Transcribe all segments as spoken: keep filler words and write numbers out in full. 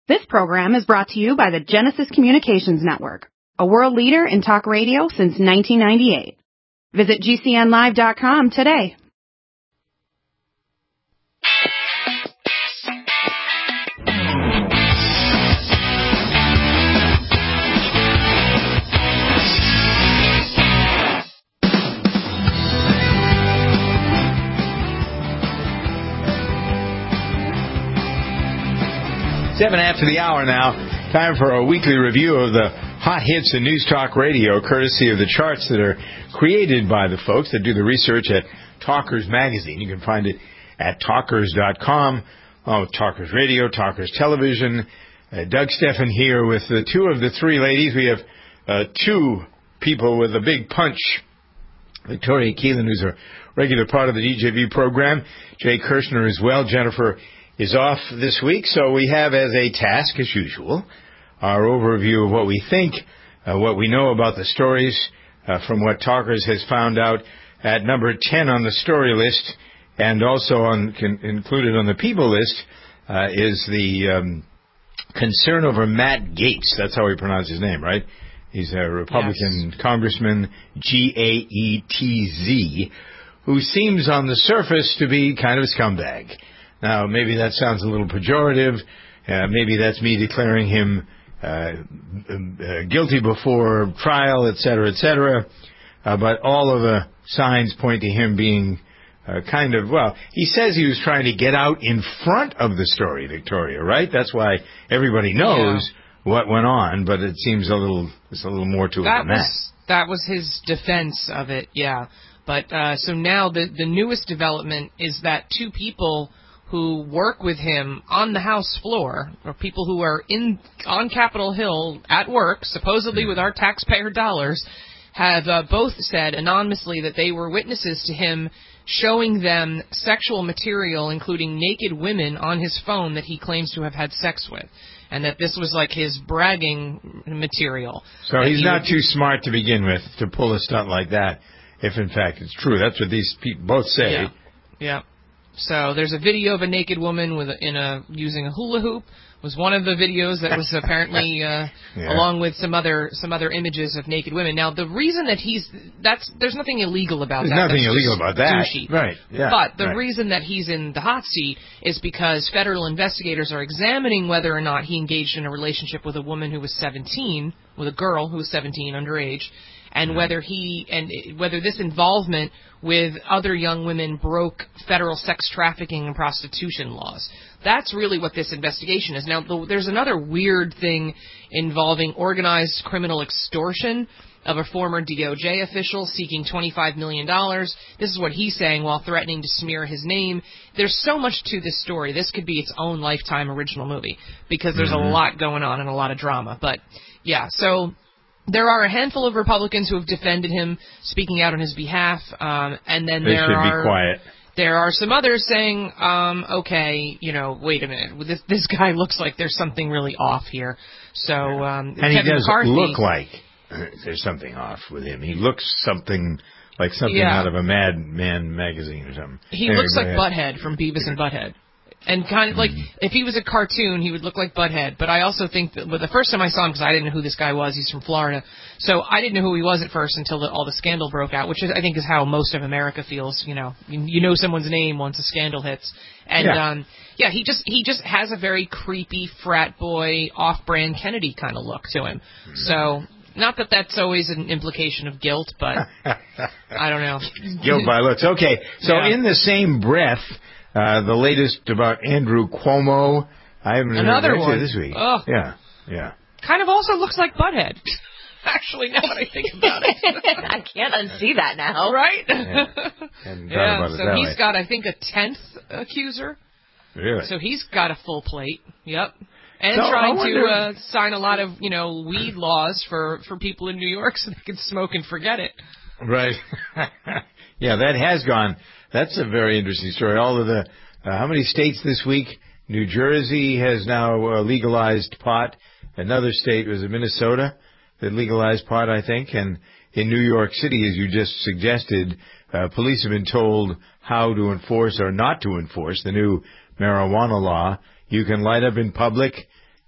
This program is brought to you by the Genesis Communications Network, a world leader in talk radio since nineteen ninety-eight. Visit G C N live dot com today. Seven after the hour now. Time for a weekly review of the hot hits in News Talk Radio, courtesy of the charts that are created by the folks that do the research at Talkers Magazine. You can find it at talkers dot com, oh, Talkers Radio, Talkers Television. Uh, Doug Steffen here with the two of the three ladies. We have uh, two people with a big punch. Victoria Keelan, who's a regular part of the D J V program. Jay Kirshner as well. Jennifer is off this week, so we have as a task, as usual, our overview of what we think, uh, what we know about the stories uh, from what Talkers has found out at number ten on the story list, and also on con- included on the people list uh, is the um, concern over Matt Gaetz. That's how we pronounce his name, right? He's a Republican yes. Congressman, G A E T Z, who seems on the surface to be kind of a scumbag. Now, maybe that sounds a little pejorative. Uh, maybe that's me declaring him uh, uh, guilty before trial, et cetera, et cetera. Uh, but all of the signs point to him being uh, kind of, well, he says he was trying to get out in front of the story, Victoria, right? That's why everybody knows yeah. what went on, but it seems a little, there's a little more to that it than was, that. That was his defense of it, yeah. But uh, so now the, the newest development is that two people who work with him on the House floor, or people who are in on Capitol Hill at work, supposedly with our taxpayer dollars, have uh, both said anonymously that they were witnesses to him showing them sexual material, including naked women, on his phone that he claims to have had sex with, and that this was like his bragging material. So he's he not would, too smart to begin with to pull a stunt like that, if in fact it's true. That's what these people both say. Yeah. yeah. So there's a video of a naked woman with a, in a using a hula hoop. Was one of the videos that was apparently uh, yeah. along with some other some other images of naked women. Now the reason that he's that's there's nothing illegal about there's that. There's nothing that's illegal about that. Douchey. Right. Yeah. But the right. reason that he's in the hot seat is because federal investigators are examining whether or not he engaged in a relationship with a woman who was seventeen, with a girl who was seventeen, underage. And whether he and whether this involvement with other young women broke federal sex trafficking and prostitution laws. That's really what this investigation is. Now, the, there's another weird thing involving organized criminal extortion of a former D O J official seeking twenty-five million dollars. This is what he's saying while threatening to smear his name. There's so much to this story. This could be its own Lifetime original movie because there's mm-hmm. a lot going on and a lot of drama. But, yeah, so there are a handful of Republicans who have defended him, speaking out on his behalf, um, and then they there should are be quiet. There are some others saying, um, "Okay, you know, wait a minute. This this guy looks like there's something really off here." So, um, and Kevin he does McCarthy, look like there's something off with him. He looks something like something yeah. out of a Mad Men magazine or something. He anyway, looks like Butthead from Beavis and Butthead. And kind of like, if he was a cartoon, he would look like Butthead. But I also think that, but the first time I saw him, because I didn't know who this guy was, he's from Florida, so I didn't know who he was at first until the, all the scandal broke out, which is, I think is how most of America feels. You know, you, you know someone's name once a scandal hits. And yeah. um, yeah, he just he just has a very creepy frat boy, off-brand Kennedy kind of look to him. Mm. So. Not that that's always an implication of guilt, but I don't know. Guilt by looks. Okay, so yeah. in the same breath, uh, the latest about Andrew Cuomo. I haven't Another heard one this week. Oh. Yeah, yeah. Kind of also looks like Butthead. Actually, now that I think about it. I can't unsee that now. Right? Yeah, and yeah about it so that he's way. got, I think, a tenth accuser. Really? So he's got a full plate. Yep. And so trying wonder... to uh, sign a lot of, you know, weed laws for, for people in New York so they can smoke and forget it. Right. Yeah, that has gone. That's a very interesting story. All of the, uh, how many states this week? New Jersey has now uh, legalized pot. Another state was Minnesota that legalized pot, I think. And in New York City, as you just suggested, uh, police have been told how to enforce or not to enforce the new marijuana law. You can light up in public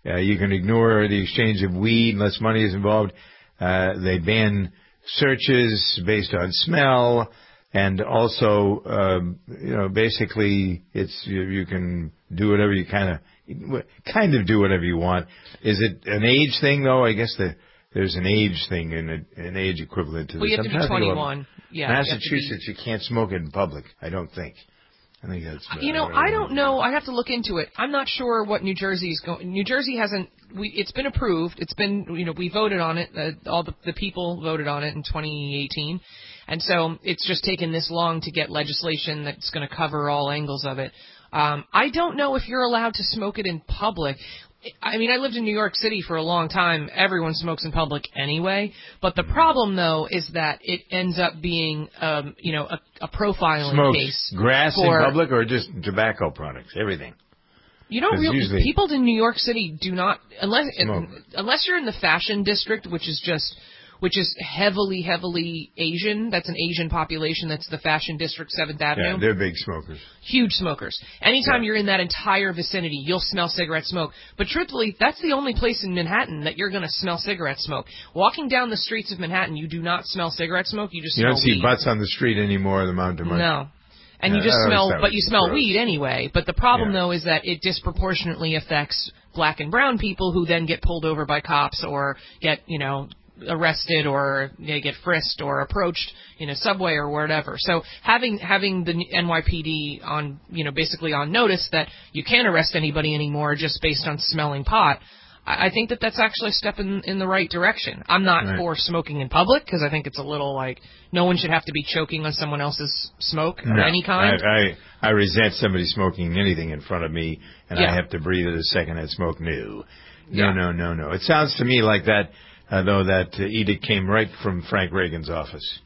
Uh, you can ignore the exchange of weed unless money is involved. Uh, they ban searches based on smell, and also, um, you know, basically, it's you, you can do whatever you kind of kind of do whatever you want. Is it an age thing though? I guess the, there's an age thing and an age equivalent to well, this. Well, you have to be twenty-one. Yeah, Massachusetts, you, you can't smoke it in public. I don't think. I think that's. You know, I don't know. I have to look into it. I'm not sure what New Jersey's going. New Jersey hasn't. We. It's been approved. It's been. You know, we voted on it. Uh, all the, the people voted on it in twenty eighteen, and so it's just taken this long to get legislation that's going to cover all angles of it. Um, I don't know if you're allowed to smoke it in public. I mean, I lived in New York City for a long time. Everyone smokes in public anyway. But the problem, though, is that it ends up being, um, you know, a, a profiling Smoked case. Grass for, in public or just tobacco products? Everything. You don't really. Usually people in New York City do not, unless smoke. unless you're in the fashion district, which is just. which is heavily, heavily Asian. That's an Asian population. That's the Fashion District, seventh Avenue. Yeah, they're big smokers. Huge smokers. Anytime yeah. you're in that entire vicinity, you'll smell cigarette smoke. But truthfully, that's the only place in Manhattan that you're going to smell cigarette smoke. Walking down the streets of Manhattan, you do not smell cigarette smoke. You just you smell don't see weed. butts on the street anymore in the mountain. No. And yeah, you just smell, but you smell gross. weed anyway. But the problem, yeah. though, is that it disproportionately affects black and brown people who then get pulled over by cops or get, you know, arrested or they get frisked or approached in a subway or whatever. So having having the N Y P D on, you know, basically on notice that you can't arrest anybody anymore just based on smelling pot, I, I think that that's actually a step in, in the right direction. I'm not right. for smoking in public because I think it's a little like no one should have to be choking on someone else's smoke no, of any kind. I, I, I resent somebody smoking anything in front of me and yeah. I have to breathe it a second and smoke. No. No, yeah. no, no, no. It sounds to me like that Uh, though that uh, edict came right from Frank Reagan's office.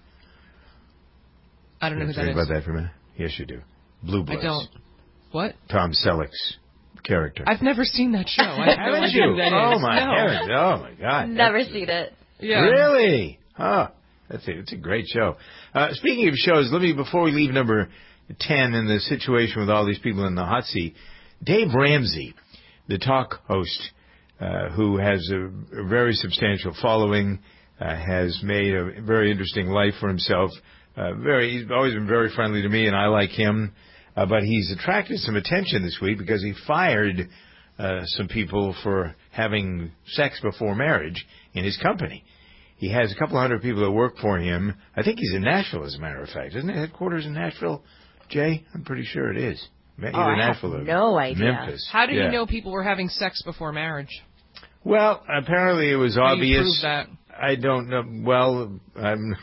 I don't know who that think is. about that for a minute? Yes, you do. Blue Bloods. I don't. What? Tom Selleck's character. I've never seen that show. I have no Haven't idea you? who that oh, is. my no. heavens. Oh, my God. Never That's, seen it. Yeah. Really? Huh. That's a, it's a great show. Uh, speaking of shows, let me, before we leave number ten and the situation with all these people in the hot seat, Dave Ramsey, the talk host, Uh, who has a, a very substantial following, uh, has made a very interesting life for himself. Uh, very, he's always been very friendly to me, and I like him. Uh, but he's attracted some attention this week because he fired uh, some people for having sex before marriage in his company. He has a couple of hundred people that work for him. I think he's in Nashville, as a matter of fact. Isn't it headquarters in Nashville, Jay? I'm pretty sure it is. Either oh, I Nashville have or no idea. Memphis. How do yeah. you know people were having sex before marriage? Well, apparently it was How obvious. do you prove that? I don't know. Well, I'm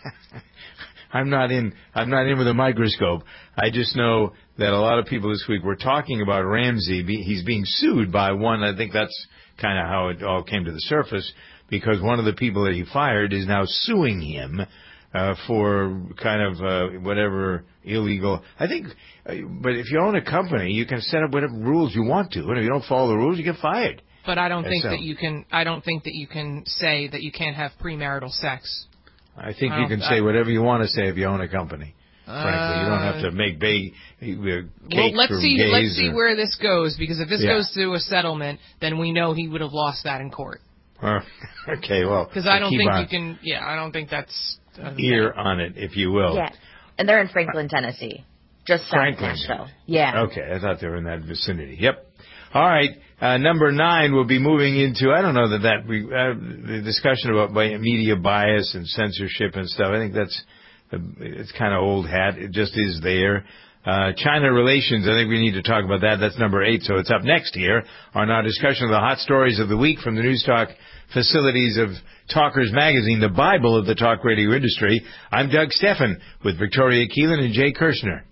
I'm not in I'm not in with a microscope. I just know that a lot of people this week were talking about Ramsey. He's being sued by one. I think that's kind of how it all came to the surface, because one of the people that he fired is now suing him uh, for kind of uh, whatever illegal. I think, uh, but if you own a company, you can set up whatever rules you want to, and if you don't follow the rules, you get fired. But I don't think so. that you can. I don't think that you can say that you can't have premarital sex. I think I you can I, say whatever you want to say if you own a company. Uh, Frankly, you don't have to make big uh, cakes well, let's for see. gays Let's see or, where this goes, because if this yeah. goes to a settlement, then we know he would have lost that in court. Uh, okay, well, because I don't keep think on you can. Yeah, I don't think that's uh, ear on it, if you will. Yeah, and they're in Franklin, Tennessee, just south of Franklin. Nashville. Yeah. Okay, I thought they were in that vicinity. Yep. All right. Uh, number nine, we'll be moving into, I don't know that that, we, uh, the discussion about media bias and censorship and stuff, I think that's, uh, it's kind of old hat. It just is there. Uh, China relations, I think we need to talk about that. That's number eight, so it's up next here on our discussion of the hot stories of the week from the News Talk facilities of Talkers Magazine, the Bible of the talk radio industry. I'm Doug Steffen with Victoria Keelan and Jay Kirshner.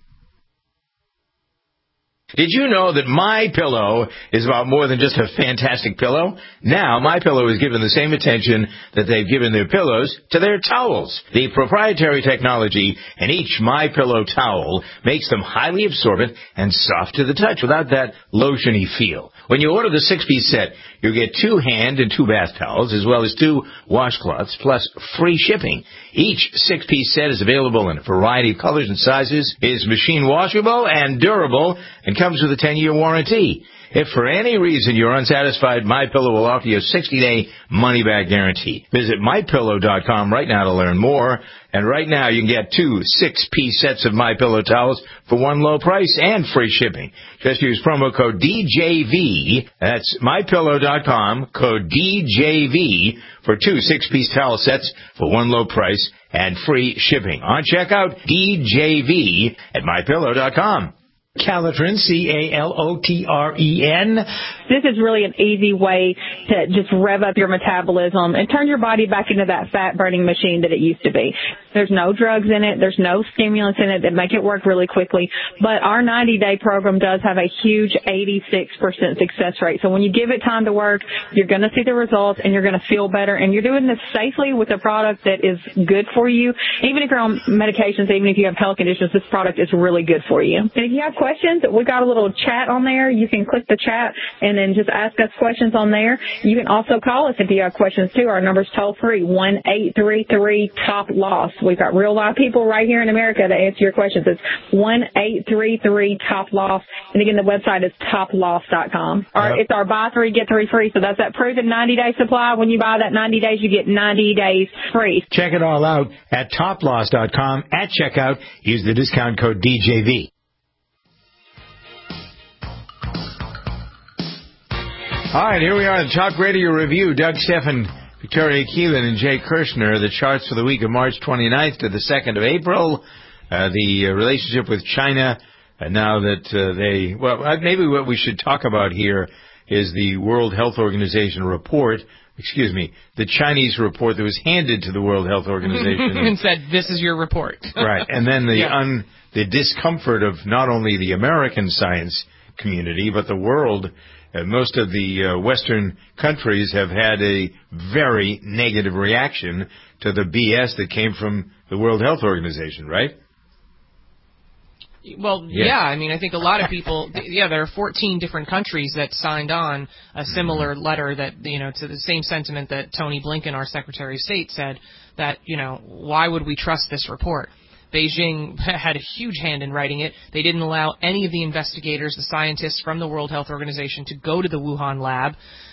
Did you know that MyPillow is about more than just a fantastic pillow? Now, MyPillow is given the same attention that they've given their pillows to their towels. The proprietary technology in each MyPillow towel makes them highly absorbent and soft to the touch without that lotiony feel. When you order the six-piece set, you get two hand and two bath towels, as well as two washcloths, plus free shipping. Each six-piece set is available in a variety of colors and sizes, is machine washable and durable, and comes with a ten-year warranty. If for any reason you're unsatisfied, MyPillow will offer you a sixty-day money-back guarantee. Visit my pillow dot com right now to learn more. And right now you can get two six-piece sets of MyPillow towels for one low price and free shipping. Just use promo code D J V. That's my pillow dot com, code D J V for two six-piece towel sets for one low price and free shipping. On checkout, D J V at my pillow dot com. Calotren, C A L O T R E N. This is really an easy way to just rev up your metabolism and turn your body back into that fat-burning machine that it used to be. There's no drugs in it. There's no stimulants in it that make it work really quickly. But our ninety-day program does have a huge eighty-six percent success rate. So when you give it time to work, you're going to see the results and you're going to feel better. And you're doing this safely with a product that is good for you. Even if you're on medications, even if you have health conditions, this product is really good for you. And if you have questions, we got a little chat on there. You can click the chat and then just ask us questions on there. You can also call us if you have questions too. Our number's toll free, one eight three three top loss. We've got real live people right here in America to answer your questions. It's one eight three three top loss. And again, the website is top loss dot com. Our, yep. It's our buy three, get three free. So that's that proven ninety day supply. When you buy that ninety days, you get ninety days free. Check it all out at top loss dot com. At checkout, use the discount code D J V. All right, here we are, the Talk Radio Review. Doug Stephan, Victoria Keelan, and Jay Kirshner. The charts for the week of March twenty-ninth to the second of April. Uh, the uh, relationship with China, uh, now that uh, they... Well, maybe what we should talk about here is the World Health Organization report. Excuse me, the Chinese report that was handed to the World Health Organization. And said, this is your report. Right, and then the, yeah. un, the discomfort of not only the American science community, but the world. Uh, most of the uh, Western countries have had a very negative reaction to the B S that came from the World Health Organization, right? Well, yeah. yeah, I mean, I think a lot of people, yeah, there are fourteen different countries that signed on a similar mm-hmm. letter that, you know, to the same sentiment that Tony Blinken, our Secretary of State, said that, you know, why would we trust this report? Beijing had a huge hand in writing it. They didn't allow any of the investigators, the scientists from the World Health Organization to go to the Wuhan lab.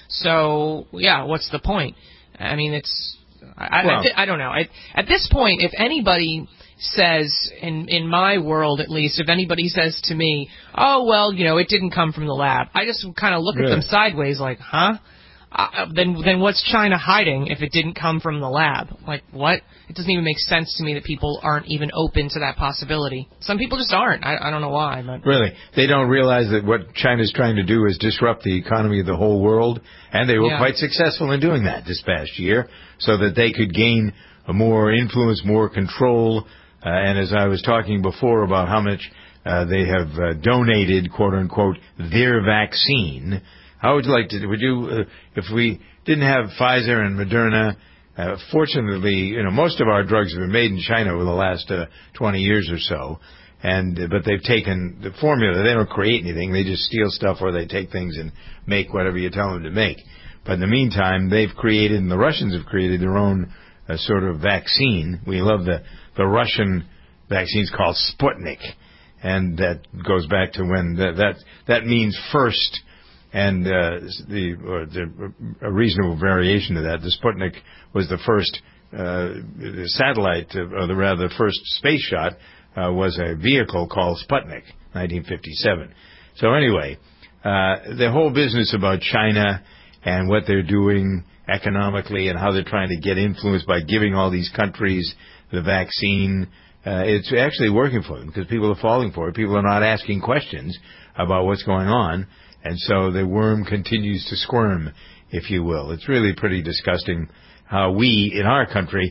So, yeah, what's the point? I mean, it's, I, well, I, th- I don't know. I, at this point, if anybody says, in, in my world at least, if anybody says to me, oh, well, you know, it didn't come from the lab, I just kind of look really? at them sideways like, huh? Uh, then then what's China hiding if it didn't come from the lab? Like, what? It doesn't even make sense to me that people aren't even open to that possibility. Some people just aren't. I, I don't know why. But. Really? They don't realize that what China's trying to do is disrupt the economy of the whole world, and they were yeah. quite successful in doing that this past year, so that they could gain more influence, more control, uh, and as I was talking before about how much uh, they have uh, donated, quote-unquote, their vaccine. How would you like to, would you, uh, if we didn't have Pfizer and Moderna, uh, fortunately, you know, most of our drugs have been made in China over the last uh, twenty years or so, and, uh, but they've taken the formula. They don't create anything. They just steal stuff or they take things and make whatever you tell them to make. But in the meantime, they've created, and the Russians have created their own uh, sort of vaccine. We love the, the Russian vaccines called Sputnik, and that goes back to when that, that, that means first. And uh, the, or the a reasonable variation of that, the Sputnik was the first uh, satellite, or the rather the first space shot uh, was a vehicle called Sputnik, nineteen fifty-seven. So anyway, uh, the whole business about China and what they're doing economically and how they're trying to get influence by giving all these countries the vaccine, uh, it's actually working for them because people are falling for it. People are not asking questions about what's going on. And so the worm continues to squirm, if you will. It's really pretty disgusting how we, in our country,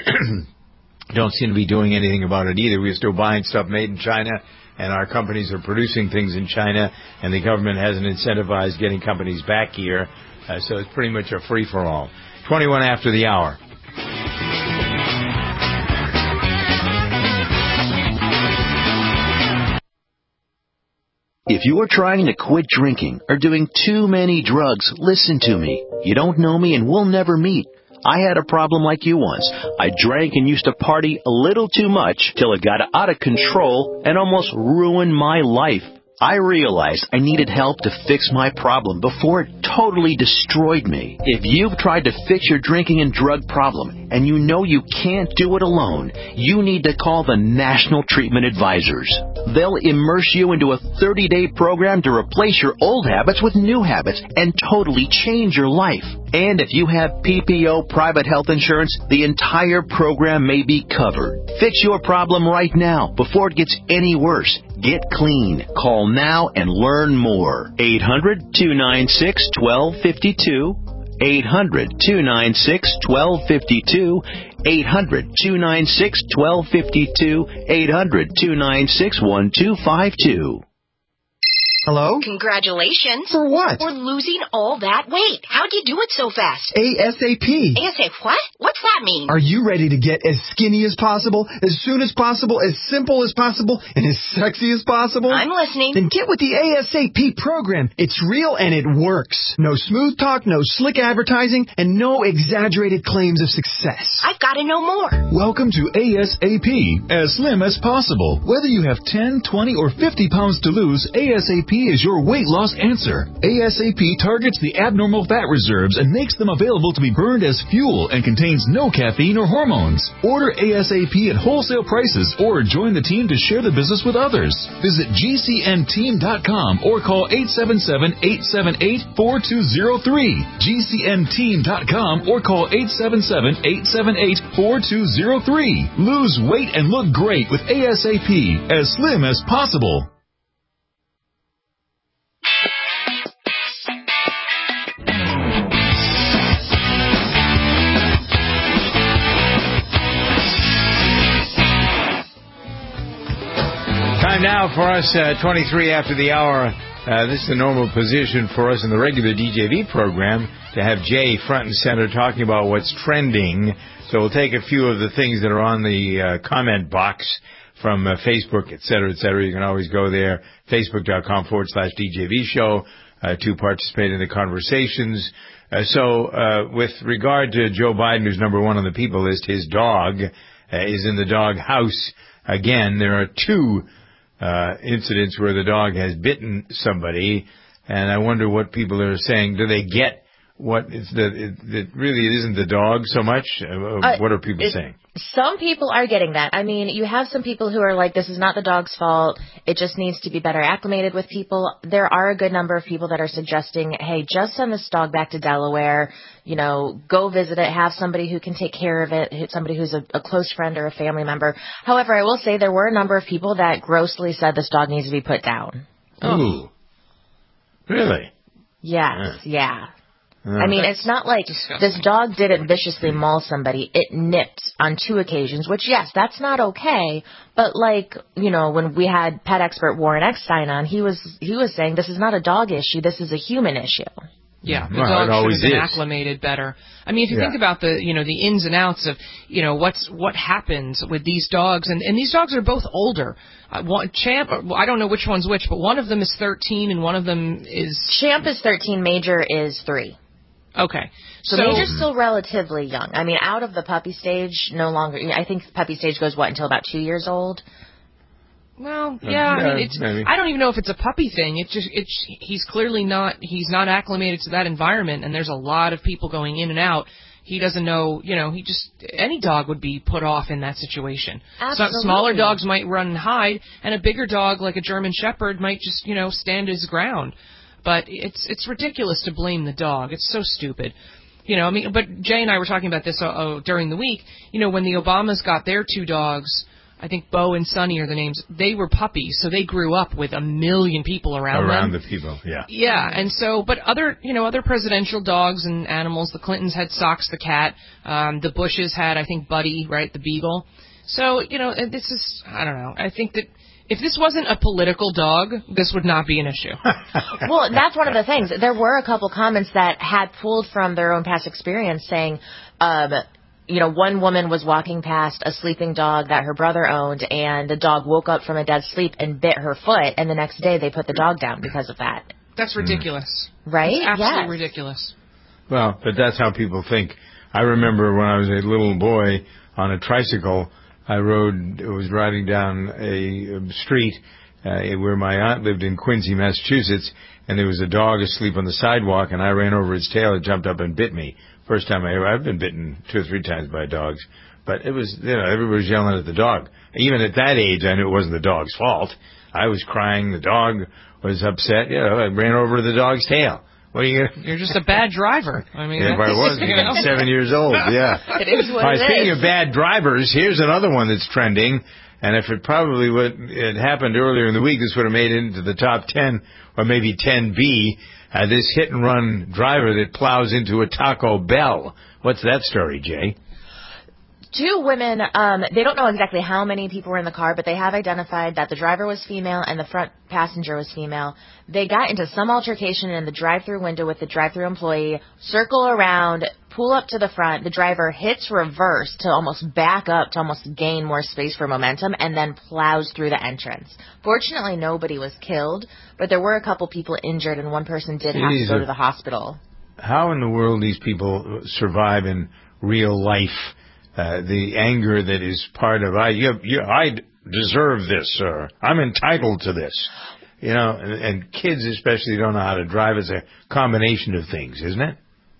don't seem to be doing anything about it either. We're still buying stuff made in China, and our companies are producing things in China, and the government hasn't incentivized getting companies back here. Uh, so it's pretty much a free-for-all. twenty-one after the hour. If you are trying to quit drinking or doing too many drugs, listen to me. You don't know me and we'll never meet. I had a problem like you once. I drank and used to party a little too much till it got out of control and almost ruined my life. I realized I needed help to fix my problem before it totally destroyed me. If you've tried to fix your drinking and drug problem and you know you can't do it alone, you need to call the National Treatment Advisors. They'll immerse you into a thirty-day program to replace your old habits with new habits and totally change your life. And if you have P P O private health insurance, the entire program may be covered. Fix your problem right now before it gets any worse. Get clean. Call now and learn more. eight hundred, two nine six, one two five two. eight hundred, two nine six, one two five two. eight hundred, two nine six, one two five two. eight hundred, two nine six, one two five two. Hello? Congratulations. For what? For losing all that weight. How'd you do it so fast? ASAP. ASAP what? What's that mean? Are you ready to get as skinny as possible, as soon as possible, as simple as possible, and as sexy as possible? I'm listening. Then get with the ASAP program. It's real and it works. No smooth talk, no slick advertising, and no exaggerated claims of success. I've got to know more. Welcome to ASAP, as slim as possible. Whether you have ten, twenty, or fifty pounds to lose, ASAP is your weight loss answer. ASAP targets the abnormal fat reserves and makes them available to be burned as fuel and contains no caffeine or hormones. Order ASAP at wholesale prices or join the team to share the business with others. Visit G C N team dot com or call eight seven seven, eight seven eight, four two zero three. G C N team dot com or call eight seven seven, eight seven eight, four two zero three. Lose weight and look great with ASAP, as slim as possible. Time now for us, uh, twenty-three after the hour. Uh, this is the normal position for us in the regular D J V program to have Jay front and center talking about what's trending. So we'll take a few of the things that are on the uh, comment box from uh, Facebook, et cetera, et cetera. You can always go there, facebook.com forward slash DJV show, uh, to participate in the conversations. Uh, so uh, with regard to Joe Biden, who's number one on the people list, his dog uh, is in the dog house again. There are two Uh, incidents where the dog has bitten somebody, and I wonder what people are saying. Do they get what it's the, it, it really it isn't the dog so much? Uh, uh, what are people it, saying? Some people are getting that. I mean, you have some people who are like, this is not the dog's fault. It just needs to be better acclimated with people. There are a good number of people that are suggesting, hey, just send this dog back to Delaware. You know, go visit it. Have somebody who can take care of it, somebody who's a, a close friend or a family member. However, I will say there were a number of people that grossly said this dog needs to be put down. Ooh. Really? Yes, yeah. yeah. Oh, I mean, it's not like disgusting. This dog didn't viciously maul somebody. It nipped on two occasions, which, yes, that's not okay. But, like, you know, when we had pet expert Warren Eckstein on, he was he was saying this is not a dog issue. This is a human issue. Yeah, the well, dog should have been is. acclimated better. I mean, if you yeah. think about the, you know, the ins and outs of, you know, what's what happens with these dogs, and, and these dogs are both older. Uh, one, Champ, I don't know which one's which, but one of them is thirteen and one of them is... Champ is thirteen, Major is three. Okay. So, so Major's still relatively young. I mean, out of the puppy stage, no longer... I think the puppy stage goes, what, until about two years old? Well, yeah, I mean, it's. Maybe. I don't even know if it's a puppy thing. It's just, it's. He's clearly not. He's not acclimated to that environment, and there's a lot of people going in and out. He doesn't know. You know, he just. Any dog would be put off in that situation. Absolutely. So smaller dogs might run and hide, and a bigger dog like a German Shepherd might just, you know, stand his ground. But it's it's ridiculous to blame the dog. It's so stupid. You know, I mean, but Jay and I were talking about this uh, uh, during the week. You know, when the Obamas got their two dogs. I think Bo and Sonny are the names. They were puppies, so they grew up with a million people around, around them. the people, yeah. Yeah, and so, but other, you know, other presidential dogs and animals. The Clintons had Sox the cat. Um, the Bushes had, I think, Buddy, right, the beagle. So, you know, this is, I don't know. I think that if this wasn't a political dog, this would not be an issue. Well, that's one of the things. There were a couple comments that had pulled from their own past experience saying, um, you know, one woman was walking past a sleeping dog that her brother owned, and the dog woke up from a dead sleep and bit her foot, and the next day they put the dog down because of that. That's ridiculous. Mm. Right? That's absolutely yes. ridiculous. Well, but that's how people think. I remember when I was a little boy on a tricycle, I rode, was riding down a street, uh, where my aunt lived in Quincy, Massachusetts, and there was a dog asleep on the sidewalk, and I ran over its tail. It jumped up and bit me. First time I ever, I've been bitten two or three times by dogs, but it was, you know, everybody was yelling at the dog. Even at that age, I knew it wasn't the dog's fault. I was crying. The dog was upset. You know, I ran over the dog's tail. What are you gonna... You're just a bad driver. I mean, yeah, if I was, you know? seven years old, yeah. It is what All right, it speaking is. of bad drivers, here's another one that's trending. And if it probably would, it happened earlier in the week, this would have made it into the top ten or maybe ten B. Uh, this hit-and-run driver that plows into a Taco Bell. What's that story, Jay? Two women, um, they don't know exactly how many people were in the car, but they have identified that the driver was female and the front passenger was female. They got into some altercation in the drive-thru window with the drive-thru employee, circle around, pull up to the front. The driver hits reverse to almost back up, to almost gain more space for momentum, and then plows through the entrance. Fortunately, nobody was killed, but there were a couple people injured, and one person did have to go to the hospital. How in the world these people survive in real life? Uh, the anger that is part of, I, you, you, I deserve this, sir. I'm entitled to this. You know, and, and kids especially don't know how to drive. It's a combination of things, isn't it?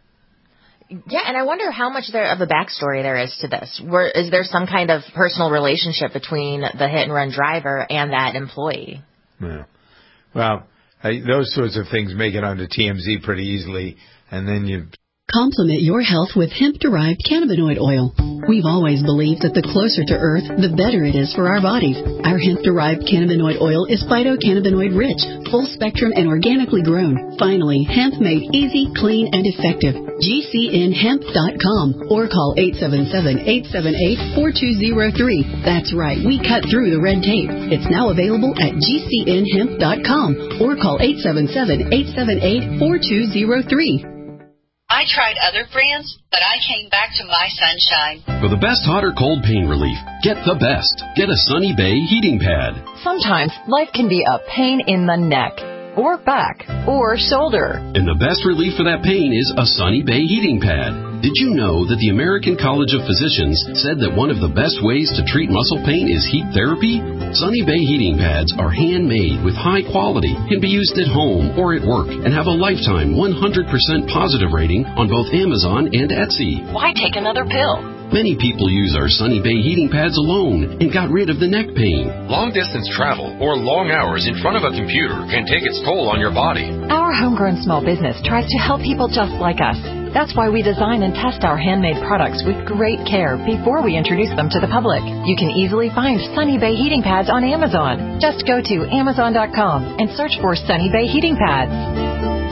Yeah, and I wonder how much there of a backstory there is to this. Where, is there some kind of personal relationship between the hit-and-run driver and that employee? Yeah. Well, uh, those sorts of things make it onto T M Z pretty easily, and then you... Complement your health with hemp-derived cannabinoid oil. We've always believed that the closer to Earth, the better it is for our bodies. Our hemp-derived cannabinoid oil is phytocannabinoid-rich, full-spectrum, and organically grown. Finally, hemp made easy, clean, and effective. G C N hemp dot com or call eight seven seven, eight seven eight, four two zero three. That's right, we cut through the red tape. It's now available at G C N hemp dot com or call eight seven seven, eight seven eight, four two zero three. I tried other brands, but I came back to My Sunshine. For the best hot or cold pain relief, get the best. Get a Sunny Bay heating pad. Sometimes life can be a pain in the neck, or back, or shoulder. And the best relief for that pain is a Sunny Bay heating pad. Did you know that the American College of Physicians said that one of the best ways to treat muscle pain is heat therapy? Sunny Bay heating pads are handmade with high quality, can be used at home or at work, and have a lifetime one hundred percent positive rating on both Amazon and Etsy. Why take another pill? Many people use our Sunny Bay heating pads alone and got rid of the neck pain. Long-distance travel or long hours in front of a computer can take its toll on your body. Our homegrown small business tries to help people just like us. That's why we design and test our handmade products with great care before we introduce them to the public. You can easily find Sunny Bay heating pads on Amazon. Just go to amazon dot com and search for Sunny Bay heating pads.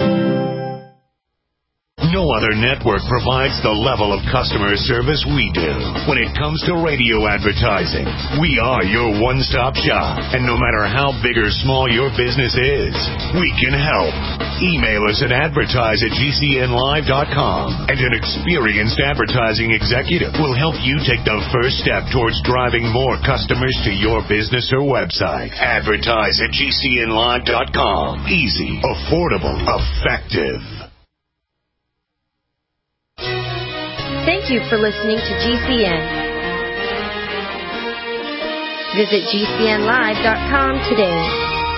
No other network provides the level of customer service we do. When it comes to radio advertising, we are your one-stop shop. And no matter how big or small your business is, we can help. Email us at advertise at G C N live dot com, and an experienced advertising executive will help you take the first step towards driving more customers to your business or website. Advertise at G C N live dot com. Easy, affordable, effective. Thank you for listening to G C N. Visit G C N live dot com today.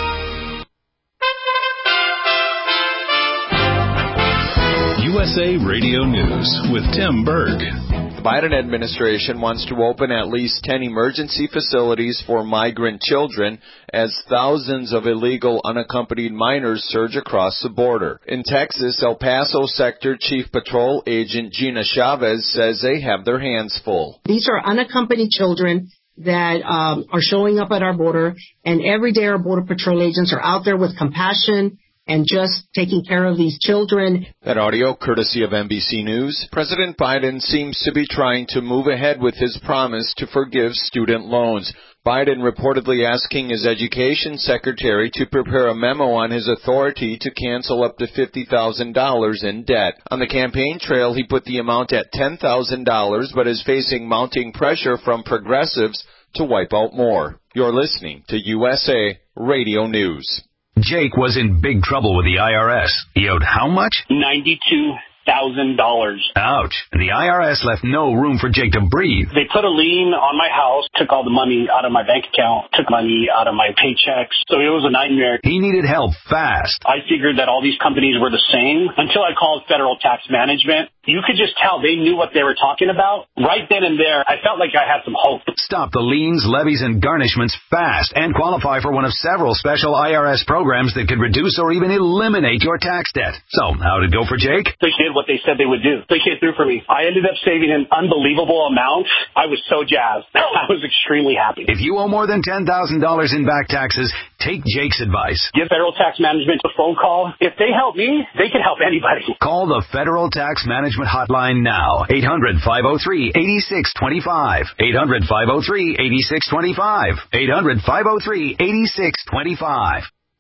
U S A Radio News with Tim Berg. The Biden administration wants to open at least ten emergency facilities for migrant children as thousands of illegal unaccompanied minors surge across the border. In Texas, El Paso Sector Chief Patrol Agent Gina Chavez says they have their hands full. These are unaccompanied children that um, are showing up at our border, and every day our Border Patrol agents are out there with compassion and just taking care of these children. That audio, courtesy of N B C News. President Biden seems to be trying to move ahead with his promise to forgive student loans. Biden reportedly asking his education secretary to prepare a memo on his authority to cancel up to fifty thousand dollars in debt. On the campaign trail, he put the amount at ten thousand dollars, but is facing mounting pressure from progressives to wipe out more. You're listening to U S A Radio News. Jake was in big trouble with the I R S. He owed how much? ninety-two thousand dollars. Ouch. The I R S left no room for Jake to breathe. They put a lien on my house, took all the money out of my bank account, took money out of my paychecks. So it was a nightmare. He needed help fast. I figured that all these companies were the same until I called Federal Tax Management. You could just tell they knew what they were talking about. Right then and there, I felt like I had some hope. Stop the liens, levies, and garnishments fast and qualify for one of several special I R S programs that could reduce or even eliminate your tax debt. So, how'd it go for Jake? They did what they said they would do. They came through for me. I ended up saving an unbelievable amount. I was so jazzed. I was extremely happy. If you owe more than ten thousand dollars in back taxes, take Jake's advice. Give Federal Tax Management a phone call. If they help me, they can help anybody. Call the Federal Tax Management Hotline now. eight hundred, five oh three, eight six two five. eight hundred, five oh three, eight six two five. eight hundred, five oh three, eight six two five.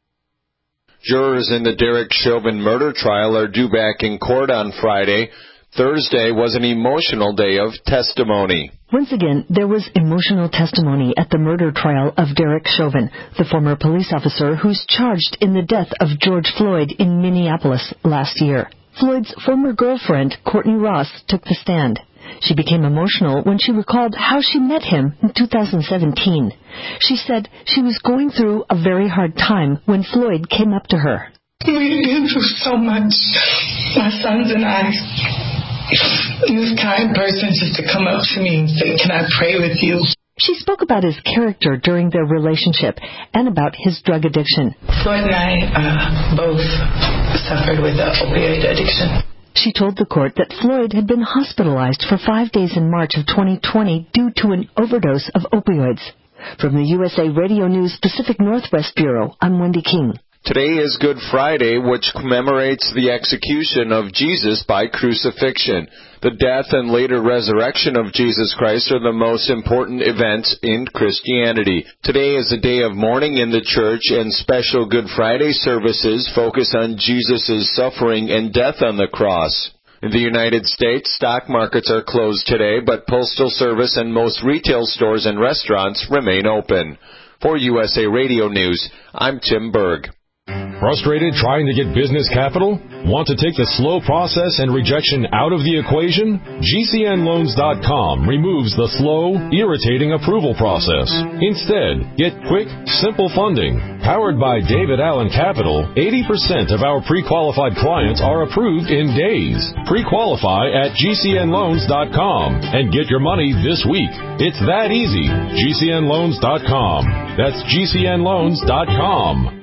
Jurors in the Derek Chauvin murder trial are due back in court on Friday. Thursday was an emotional day of testimony. Once again, there was emotional testimony at the murder trial of Derek Chauvin, the former police officer who's charged in the death of George Floyd in Minneapolis last year. Floyd's former girlfriend, Courtney Ross, took the stand. She became emotional when she recalled how she met him in two thousand seventeen. She said she was going through a very hard time when Floyd came up to her. We've been through so much, my sons and I. He was a kind person just to come up to me and say, "Can I pray with you?" She spoke about his character during their relationship and about his drug addiction. Floyd and I uh, both suffered with an opioid addiction. She told the court that Floyd had been hospitalized for five days in March of twenty twenty due to an overdose of opioids. From the U S A Radio News Pacific Northwest Bureau, I'm Wendy King. Today is Good Friday, which commemorates the execution of Jesus by crucifixion. The death and later resurrection of Jesus Christ are the most important events in Christianity. Today is a day of mourning in the church, and special Good Friday services focus on Jesus' suffering and death on the cross. In the United States, stock markets are closed today, but Postal Service and most retail stores and restaurants remain open. For U S A Radio News, I'm Tim Berg. Frustrated trying to get business capital? Want to take the slow process and rejection out of the equation? G C N loans dot com removes the slow, irritating approval process. Instead, get quick, simple funding. Powered by David Allen Capital, eighty percent of our pre-qualified clients are approved in days. Pre-qualify at G C N loans dot com and get your money this week. It's that easy. G C N loans dot com. That's G C N loans dot com.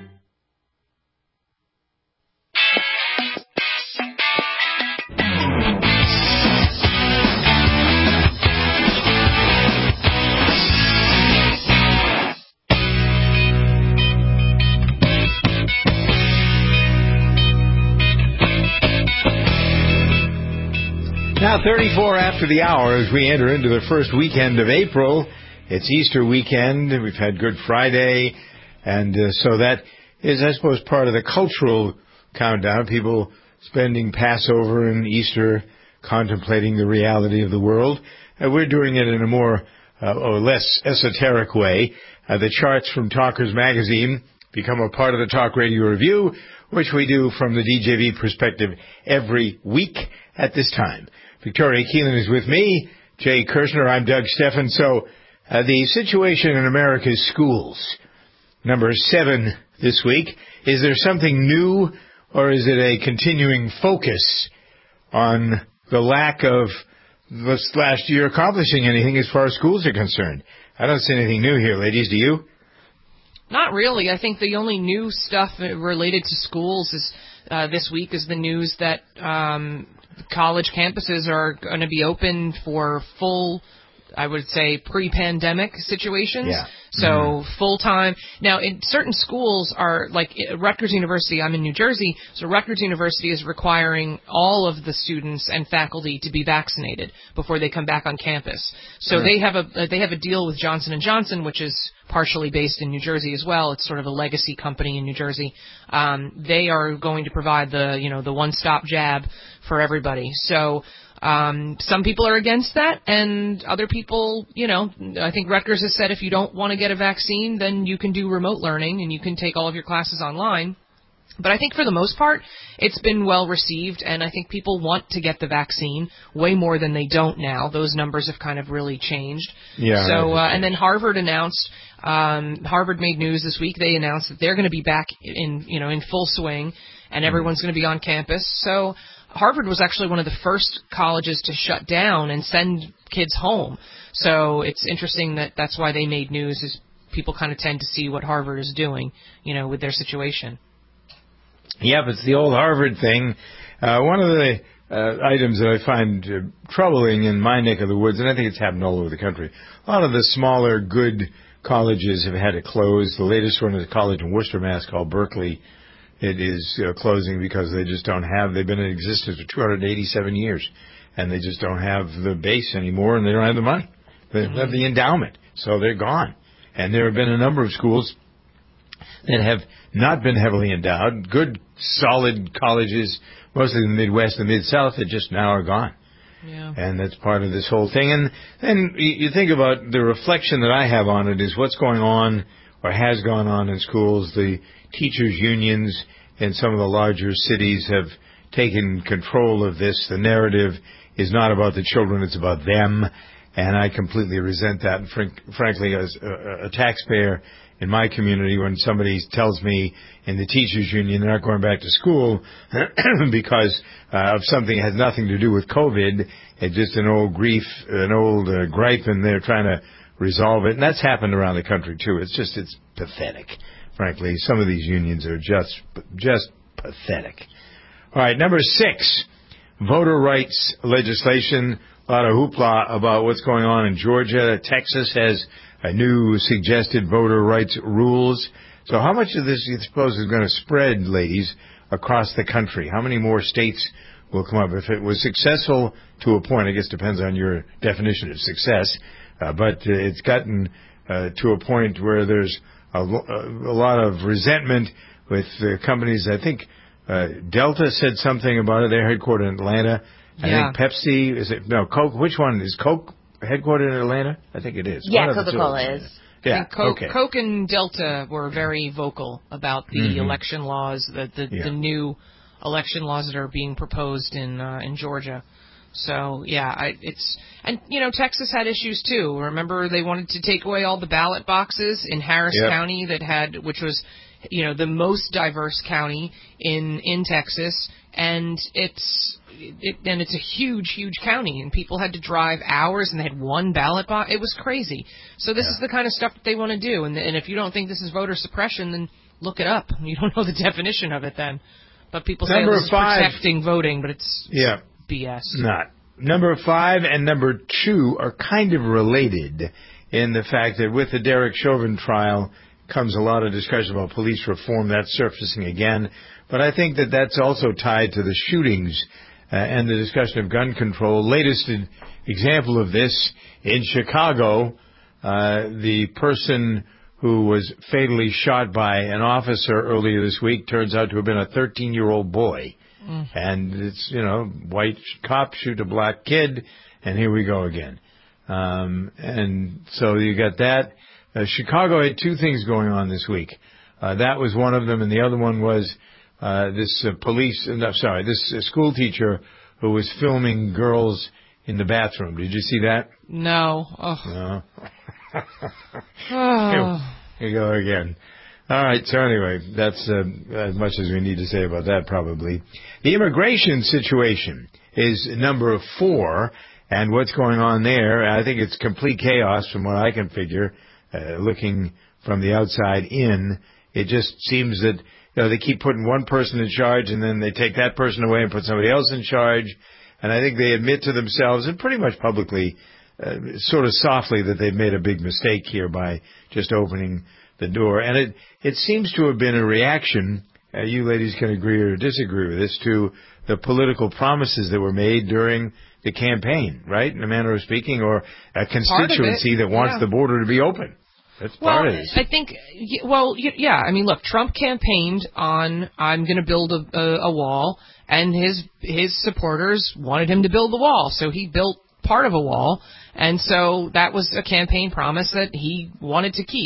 Now, thirty-four after the hour as we enter into the first weekend of April. It's Easter weekend. We've had Good Friday. And uh, so that is, I suppose, part of the cultural countdown. People spending Passover and Easter contemplating the reality of the world. Uh, we're doing it in a more uh, or less esoteric way. Uh, the charts from Talkers Magazine become a part of the Talk Radio Review, which we do from the D J V perspective every week at this time. Victoria Keelan is with me. Jay Kirshner, I'm Doug Steffen. So uh, the situation in America's schools, number seven this week. Is there something new, or is it a continuing focus on the lack of this last year accomplishing anything as far as schools are concerned? I don't see anything new here, ladies. Do you? Not really. I think the only new stuff related to schools is uh, this week is the news that um, college campuses are going to be open for full, I would say, pre-pandemic situations. Yeah. So mm-hmm. full-time. Now, in certain schools are, like Rutgers University, I'm in New Jersey, so Rutgers University is requiring all of the students and faculty to be vaccinated before they come back on campus. So Right. they have a they have a deal with Johnson and Johnson, which is partially based in New Jersey as well. It's sort of a legacy company in New Jersey. Um, they are going to provide the, you know, the one-stop jab for everybody. So Um, some people are against that, and other people, you know, I think Rutgers has said if you don't want to get a vaccine, then you can do remote learning and you can take all of your classes online. But I think for the most part, it's been well received, and I think people want to get the vaccine way more than they don't now. Those numbers have kind of really changed. Yeah. So, uh, and then Harvard announced, um, Harvard made news this week. They announced that they're going to be back in, you know, in full swing, and everyone's going to be on campus. So Harvard was actually one of the first colleges to shut down and send kids home. So it's interesting that that's why they made news, is people kind of tend to see what Harvard is doing, you know, with their situation. Yep, it's the old Harvard thing. Uh, one of the uh, items that I find uh, troubling in my neck of the woods, and I think it's happened all over the country, a lot of the smaller, good colleges have had to close. The latest one is a college in Worcester, Mass. called Berkeley. It is uh, closing because they just don't have, they've been in existence for two hundred eighty-seven years, and they just don't have the base anymore, and they don't have the money. They don't have the endowment, so they're gone. And there have been a number of schools that have not been heavily endowed, good, solid colleges, mostly in the Midwest and Mid-South, that just now are gone. Yeah. And that's part of this whole thing. And then you think about the reflection that I have on it is what's going on or has gone on in schools. The teachers' unions in some of the larger cities have taken control of this. The narrative is not about the children, it's about them. And I completely resent that. And frank, frankly, as a, a taxpayer in my community, when somebody tells me in the teachers union they're not going back to school because uh, of something that has nothing to do with COVID, it's just an old grief, an old uh, gripe, and they're trying to resolve it. And that's happened around the country too. It's just, it's pathetic. Frankly, some of these unions are just, just pathetic. All right, number six, voter rights legislation. A lot of hoopla about what's going on in Georgia. Texas has a new suggested voter rights rules. So how much of this do you suppose is going to spread, ladies, across the country? How many more states will come up? If it was successful to a point, I guess it depends on your definition of success, uh, but uh, it's gotten uh, to a point where there's a, a lot of resentment with uh, companies. I think uh, Delta said something about it. They're headquartered in Atlanta. I Yeah. think Pepsi, is it, no, Coke, which one? Is Coke headquartered in Atlanta? I think it is. Yeah, One of the two Coca-Cola is. Yeah, And Coke, okay. Coke and Delta were very vocal about the Mhm. election laws, the the, Yeah. the new election laws that are being proposed in uh, in Georgia. So yeah, I, it's and you know Texas had issues too. Remember they wanted to take away all the ballot boxes in Harris Yep. County that had, which was, you know, the most diverse county in in Texas, and it's it, and it's a huge, huge county, and people had to drive hours, and they had one ballot box. It was crazy. So this Yeah. is the kind of stuff that they want to do, and and if you don't think this is voter suppression, then look it up. You don't know the definition of it then. But people say Number oh, this five. is protecting voting, but it's Yeah. B S. Not. Number five and number two are kind of related in the fact that with the Derek Chauvin trial comes a lot of discussion about police reform. That's surfacing again. But I think that that's also tied to the shootings uh, and the discussion of gun control. Latest example of this in Chicago, uh, the person who was fatally shot by an officer earlier this week turns out to have been a thirteen-year-old boy. Mm. And it's, you know, white cop shoot a black kid, and here we go again. Um, and so you got that. Uh, Chicago had two things going on this week. Uh, that was one of them, and the other one was uh, this uh, police, uh, no, sorry, this uh, school teacher who was filming girls in the bathroom. Did you see that? No. Oh. No. Oh. Here, here you go again. All right, so anyway, that's uh, as much as we need to say about that probably. The immigration situation is number four, and what's going on there, I think it's complete chaos from what I can figure, uh, looking from the outside in. It just seems that, you know, they keep putting one person in charge, and then they take that person away and put somebody else in charge, and I think they admit to themselves, and pretty much publicly, uh, sort of softly, that they've made a big mistake here by just opening the door. And it, it seems to have been a reaction, uh, you ladies can agree or disagree with this, to the political promises that were made during the campaign, right, in a manner of speaking, or a constituency that wants yeah. the border to be open. That's Well, part of it. I think, well, yeah, I mean, look, Trump campaigned on, I'm going to build a, a, a wall, and his his supporters wanted him to build the wall, so he built part of a wall, and so that was a campaign promise that he wanted to keep.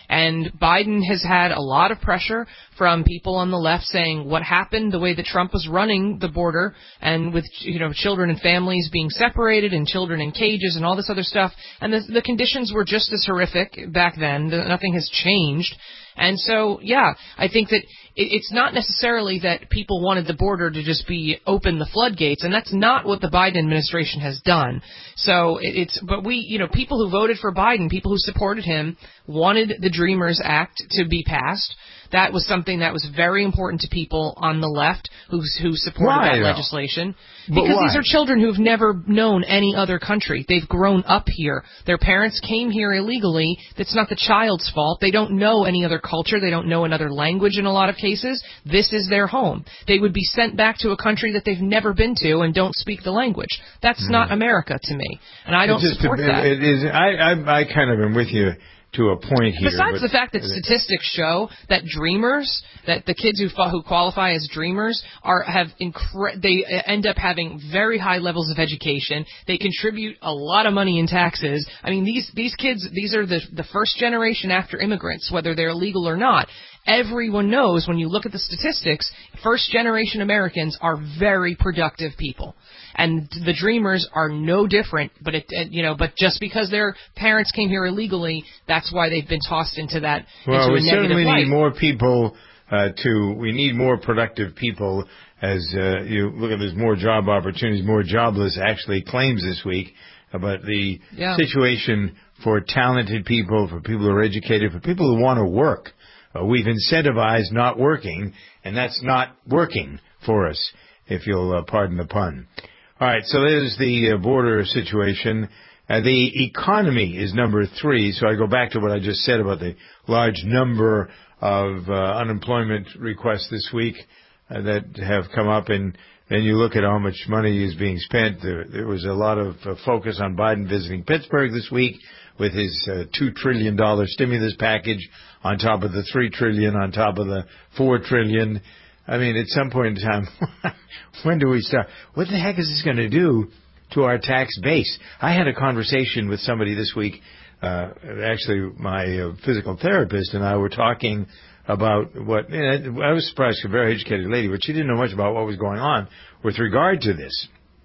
And Biden has had a lot of pressure from people on the left saying what happened, the way that Trump was running the border, and with, you know, children and families being separated and children in cages and all this other stuff. And the, the conditions were just as horrific back then. Nothing has changed. And so, yeah, I think that it, it's not necessarily that people wanted the border to just be open the floodgates, and that's not what the Biden administration has done. So it, it's, but we, you know, people who voted for Biden, people who supported him, wanted the Dreamers Act to be passed. That was something that was very important to people on the left who who supported why, that though? legislation. But Because why? these are children who've never known any other country. They've grown up here. Their parents came here illegally. That's not the child's fault. They don't know any other culture. They don't know another language in a lot of cases. This is their home. They would be sent back to a country that they've never been to and don't speak the language. That's Hmm. not America to me, and I don't It's just support a, that. It is. I, I I kind of am with you to a point here. Besides but- the fact that statistics show that dreamers, that the kids who fa- who qualify as dreamers are have incre- they end up having very high levels of education. They contribute a lot of money in taxes. I mean, these these kids, these are the the first generation after immigrants, whether they're legal or not. Everyone knows when you look at the statistics, first generation Americans are very productive people. And the Dreamers are no different, but it, it, you know, but just because their parents came here illegally, that's why they've been tossed into that Well, into we a negative certainly light. need more people uh, to. We need more productive people. As uh, you look at, there's more job opportunities, more jobless actually claims this week about the Yeah. situation for talented people, for people who are educated, for people who want to work. Uh, we've incentivized not working, and that's not working for us, if you'll uh, pardon the pun. All right, so there's the uh, border situation. Uh, the economy is number three, so I go back to what I just said about the large number of uh, unemployment requests this week uh, that have come up, and then you look at how much money is being spent. There, there was a lot of uh, focus on Biden visiting Pittsburgh this week with his uh, two trillion dollars stimulus package on top of the three trillion dollars, on top of the four trillion dollars. I mean, at some point in time, when do we start? What the heck is this going to do to our tax base? I had a conversation with somebody this week, uh, actually my uh, physical therapist and I were talking about what, and I was surprised, she's a very educated lady, but she didn't know much about what was going on with regard to this.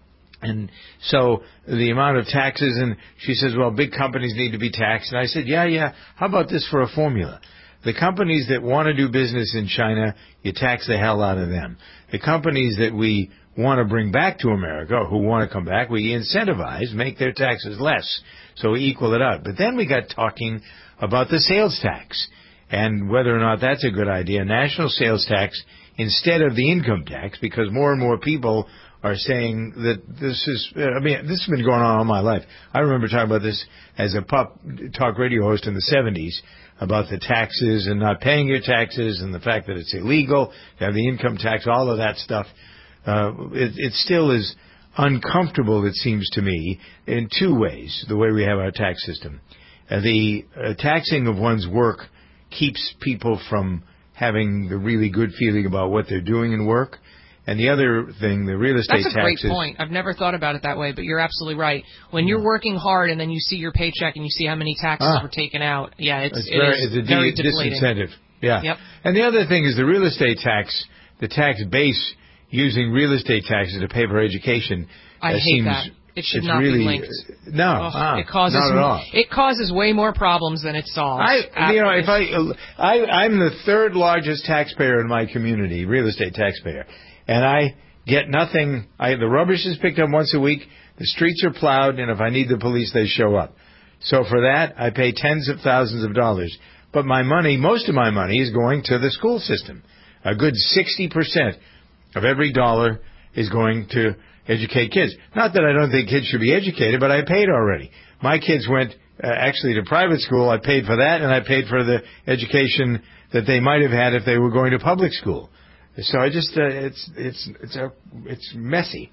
And so the amount of taxes, and she says, well, big companies need to be taxed. And I said, yeah, yeah, how about this for a formula? The companies that want to do business in China, you tax the hell out of them. The companies that we want to bring back to America, or who want to come back, we incentivize, make their taxes less, so we equal it out. But then we got talking about the sales tax and whether or not that's a good idea, national sales tax instead of the income tax, because more and more people are saying that this is, I mean, this has been going on all my life. I remember talking about this as a pop talk radio host in the seventies, about the taxes and not paying your taxes and the fact that it's illegal to have the income tax, all of that stuff. Uh, it, it still is uncomfortable, it seems to me, in two ways, the way we have our tax system. Uh, the uh, taxing of one's work keeps people from having the really good feeling about what they're doing in work. And the other thing, the real estate That's a taxes. great point. I've never thought about it that way, but you're absolutely right. When you're working hard and then you see your paycheck and you see how many taxes Ah. were taken out, yeah, it's, It's it very, is it's a de- very depleting. disincentive. Yeah. Yep. And the other thing is the real estate tax, the tax base using real estate taxes to pay for education. I uh, hate seems, that. It should it's not really, be linked. No, Ugh, ah, it causes not at all. it causes way more problems than it solves. I, you know, if I, I, I'm the third largest taxpayer in my community, real estate taxpayer, and I get nothing. I, the rubbish is picked up once a week. The streets are plowed, and if I need the police, they show up. So for that, I pay tens of thousands of dollars. But my money, most of my money, is going to the school system. A good sixty percent of every dollar is going to educate kids. Not that I don't think kids should be educated, but I paid already. My kids went uh, actually to private school. I paid for that, and I paid for the education that they might have had if they were going to public school. So I just, uh, it's, it's, it's, a, it's messy.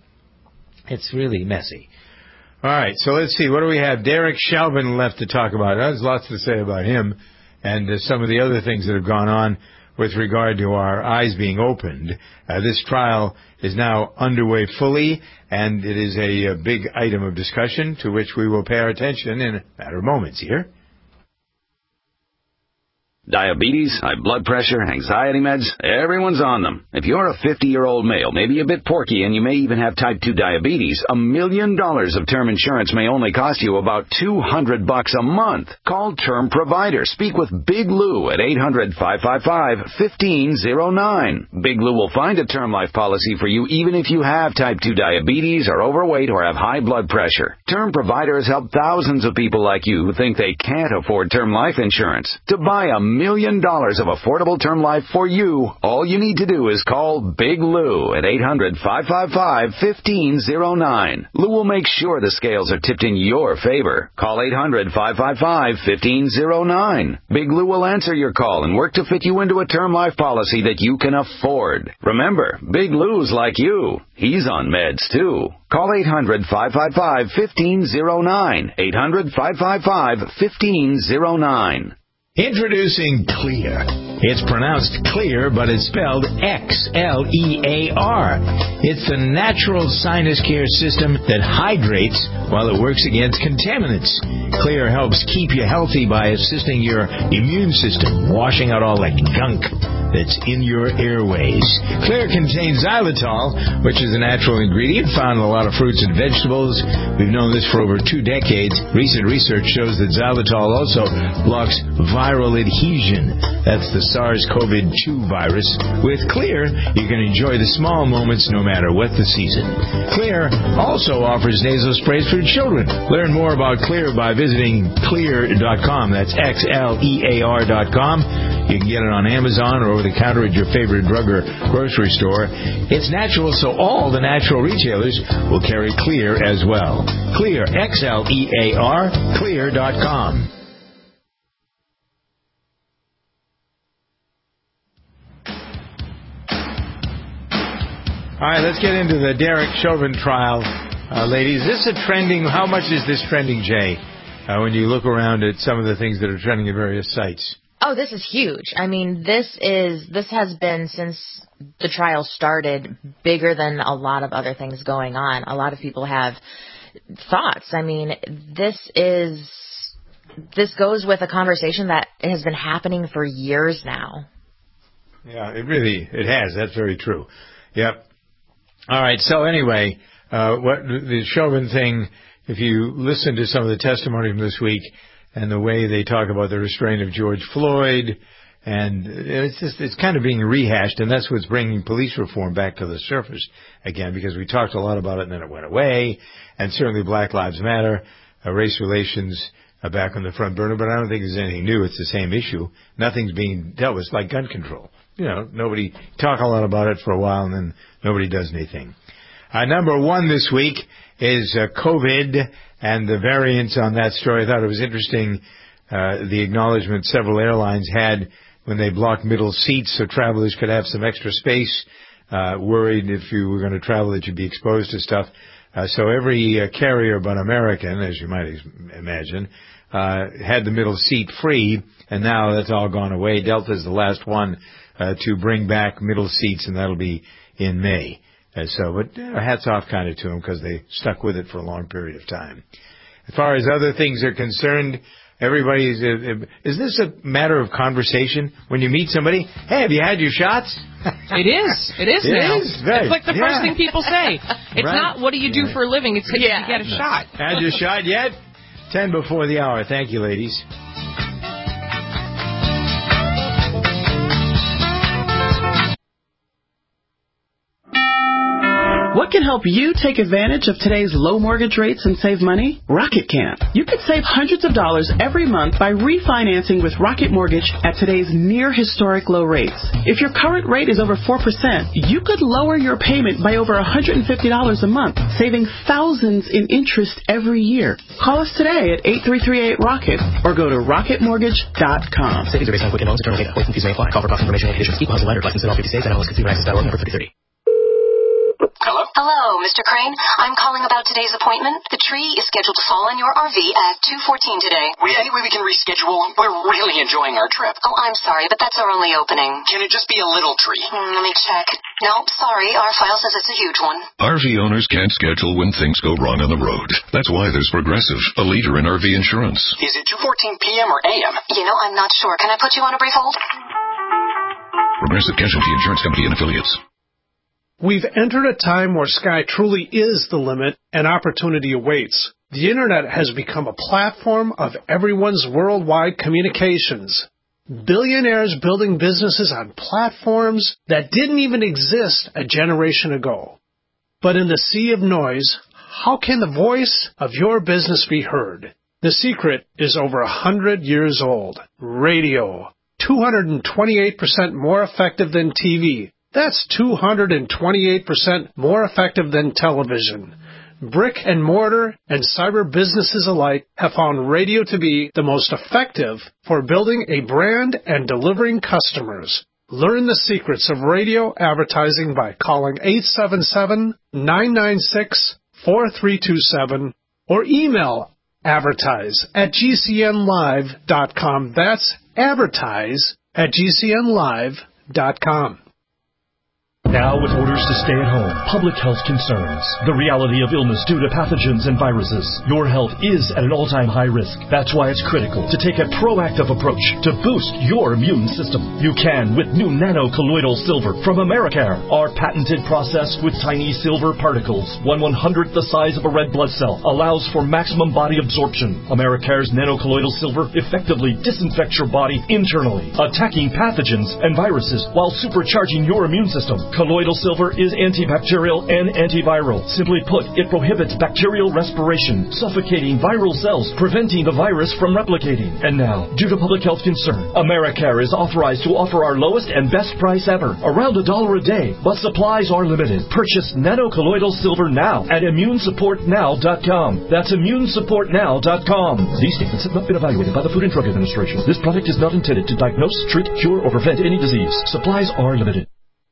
It's really messy. All right, so let's see. What do we have? Derek Chauvin left to talk about. There's lots to say about him and uh, some of the other things that have gone on with regard to our eyes being opened. Uh, this trial is now underway fully, and it is a, a big item of discussion to which we will pay our attention in a matter of moments here. Diabetes, high blood pressure, anxiety meds, everyone's on them. If you're a fifty-year-old male, maybe a bit porky, and you may even have type two diabetes, a million dollars of term insurance may only cost you about two hundred bucks a month. Call Term Provider. Speak with Big Lou at eight hundred, five five five, one five zero nine. Big Lou will find a term life policy for you even if you have type two diabetes, are overweight, or have high blood pressure. Term Provider has helped thousands of people like you who think they can't afford term life insurance. To buy a million dollars of affordable term life for you, all you need to do is call Big Lou at eight hundred, five five five, one five zero nine. Lou will make sure the scales are tipped in your favor. Call eight hundred, five five five, one five zero nine. Big Lou will answer your call and work to fit you into a term life policy that you can afford. Remember, Big Lou's like you. He's on meds, too. Call eight hundred, five five five, one five zero nine. eight hundred, five five five, one five zero nine. Introducing Xlear. It's pronounced clear, but it's spelled X L E A R. It's the natural sinus care system that hydrates while it works against contaminants. Xlear helps keep you healthy by assisting your immune system, washing out all that gunk that's in your airways. Xlear contains xylitol, which is a natural ingredient found in a lot of fruits and vegetables. We've known this for over two decades. Recent research shows that xylitol also blocks viral adhesion. That's the SARS CoV two virus. With Xlear, you can enjoy the small moments no matter what the season. Xlear also offers nasal sprays for children. Learn more about Xlear by visiting xlear dot com. That's X L E A R dot com. You can get it on Amazon or over the counter at your favorite drug or grocery store. It's natural, so all the natural retailers will carry Xlear as well. Xlear, X L E A R, xlear dot com. All right, let's get into the Derek Chauvin trial, uh, ladies. This is a trending. How much is this trending, Jay? Uh, when you look around at some of the things that are trending at various sites. Oh, this is huge. I mean, this is this has been, since the trial started, bigger than a lot of other things going on. A lot of people have thoughts. I mean, this is this goes with a conversation that has been happening for years now. Yeah, it really it has. That's very true. Yep. All right. So anyway, uh, what the Chauvin thing? If you listen to some of the testimony from this week, and the way they talk about the restraint of George Floyd, and it's just, it's kind of being rehashed, and that's what's bringing police reform back to the surface again, because we talked a lot about it and then it went away, and certainly Black Lives Matter, uh, race relations are back on the front burner, but I don't think there's anything new. It's the same issue. Nothing's being dealt with. It's like gun control. You know, nobody talk a lot about it for a while, and then nobody does anything. Uh, number one this week is uh, COVID and the variants on that story. I thought it was interesting, uh, the acknowledgement several airlines had when they blocked middle seats so travelers could have some extra space, uh, worried if you were going to travel that you'd be exposed to stuff. Uh, so every uh, carrier but American, as you might imagine, uh, had the middle seat free, and now that's all gone away. Delta's the last one uh, to bring back middle seats, and that'll be in May. And so, but uh, hats off kind of to them because they stuck with it for a long period of time. As far as other things are concerned, everybody's, uh, is this a matter of conversation? When you meet somebody, hey, have you had your shots? It is. It is it now. Is, right. It's like the yeah. first thing people say. It's right. not, what do you do for a living? It's, yeah. you get a shot. Had your shot yet? Ten before the hour. Thank you, ladies. What can help you take advantage of today's low mortgage rates and save money? Rocket can. You could save hundreds of dollars every month by refinancing with Rocket Mortgage at today's near historic low rates. If your current rate is over four percent, you could lower your payment by over one hundred fifty dollars a month, saving thousands in interest every year. Call us today at eight three three eight ROCKET or go to rocket mortgage dot com. Savings are based on Quicken Loans, internal data. Points and fees may apply. Call for cost information and conditions. Equal housing lender. Licensed in all fifty states. N M L S consumer access dot org. Number thirty-three. Hello? Hello, Mister Crane. I'm calling about today's appointment. The tree is scheduled to fall on your R V at two fourteen today. Wait, any way we can reschedule? We're really enjoying our trip. Oh, I'm sorry, but that's our only opening. Can it just be a little tree? Hmm, let me check. No, sorry. Our file says it's a huge one. R V owners can't schedule when things go wrong on the road. That's why there's Progressive, a leader in R V insurance. Is it two fourteen p.m. or a m? You know, I'm not sure. Can I put you on a brief hold? Progressive Casualty Insurance Company and Affiliates. We've entered a time where sky truly is the limit and opportunity awaits. The Internet has become a platform of everyone's worldwide communications. Billionaires building businesses on platforms that didn't even exist a generation ago. But in the sea of noise, how can the voice of your business be heard? The secret is over a hundred years old. Radio. two hundred twenty-eight percent more effective than T V. That's two hundred twenty-eight percent more effective than television. Brick and mortar and cyber businesses alike have found radio to be the most effective for building a brand and delivering customers. Learn the secrets of radio advertising by calling eight seven seven, nine nine six, four three two seven or email advertise at g c n live dot com. That's advertise at g c n live dot com. Now, with orders to stay at home, public health concerns, the reality of illness due to pathogens and viruses, your health is at an all-time high risk. That's why it's critical to take a proactive approach to boost your immune system. You can with new nano-colloidal silver from Americare. Our patented process with tiny silver particles, one one-hundredth the size of a red blood cell, allows for maximum body absorption. Americare's nano-colloidal silver effectively disinfects your body internally, attacking pathogens and viruses while supercharging your immune system. Colloidal silver is antibacterial and antiviral. Simply put, it prohibits bacterial respiration, suffocating viral cells, preventing the virus from replicating. And now, due to public health concern, Americare is authorized to offer our lowest and best price ever, around a dollar a day, but supplies are limited. Purchase nano-colloidal silver now at immune support now dot com. That's immune support now dot com. These statements have not been evaluated by the Food and Drug Administration. This product is not intended to diagnose, treat, cure, or prevent any disease. Supplies are limited.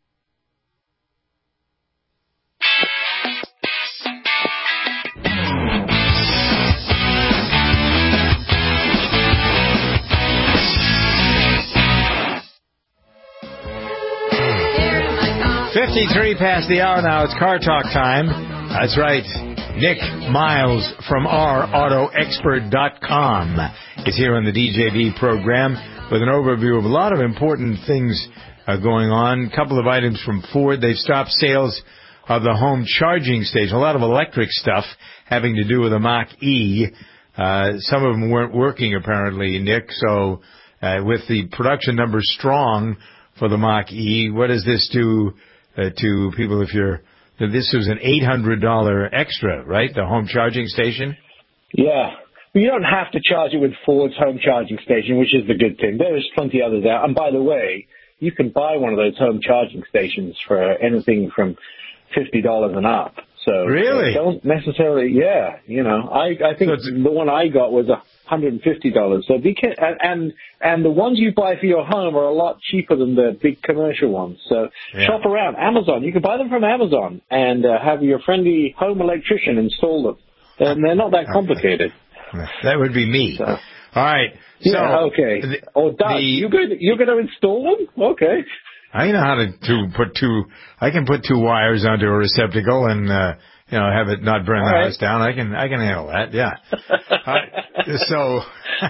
fifty-three past the hour now. It's Car Talk time. That's right. Nick Miles from our auto expert dot com is here on the D J B program with an overview of a lot of important things uh, going on. A couple of items from Ford. They've stopped sales of the home charging station. A lot of electric stuff having to do with the Mach-E. Uh, some of them weren't working, apparently, Nick. So uh, with the production numbers strong for the Mach-E, what does this do uh, to people if you're... This was an eight hundred dollars extra, right, the home charging station? Yeah. You don't have to charge it with Ford's home charging station, which is the good thing. There's plenty others out. And by the way, you can buy one of those home charging stations for anything from fifty dollars and up. So really? Don't necessarily, yeah. You know, I, I think so the one I got was one hundred fifty dollars. So be ca- and and the ones you buy for your home are a lot cheaper than the big commercial ones. So yeah. Shop around. Amazon, you can buy them from Amazon and uh, have your friendly home electrician install them. And they're not that complicated. That would be me. So, all right. So, yeah, okay. The, oh, Doug, the, you going you're going to install them? Okay. I know how to, to put two. I can put two wires onto a receptacle and uh, you know have it not burn All the right. house down. I can I can handle that. Yeah. uh, so,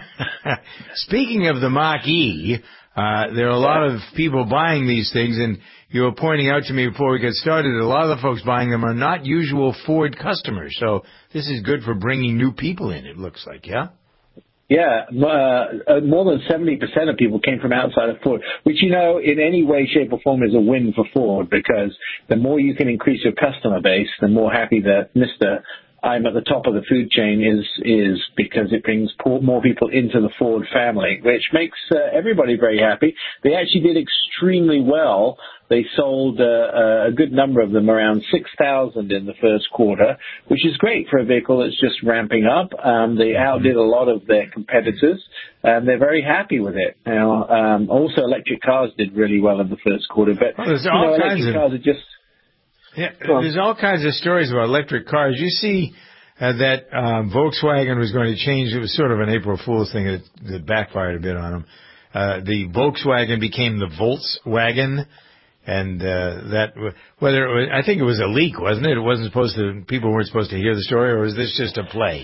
speaking of the Mach-E, uh, there are a lot of people buying these things, and you were pointing out to me before we get started that a lot of the folks buying them are not usual Ford customers. So this is good for bringing new people in. It looks like, yeah. Yeah, uh, more than seventy percent of people came from outside of Ford, which, you know, in any way, shape, or form is a win for Ford, because the more you can increase your customer base, the more happy that Mister I'm at the top of the food chain is, is because it brings more people into the Ford family, which makes uh, everybody very happy. They actually did extremely well. They sold uh, a good number of them, around six thousand in the first quarter, which is great for a vehicle that's just ramping up. Um, they outdid a lot of their competitors, and they're very happy with it. You know, um, also, electric cars did really well in the first quarter, but well, there's you all know, kinds electric of... cars are just... Yeah, there's all kinds of stories about electric cars. You see uh, that um, Volkswagen was going to change. It was sort of an April Fool's thing that, that backfired a bit on them. Uh, the Volkswagen became the Volkswagen, and uh, that whether it was, I think it was a leak, wasn't it? It wasn't supposed to. People weren't supposed to hear the story, or was this just a play?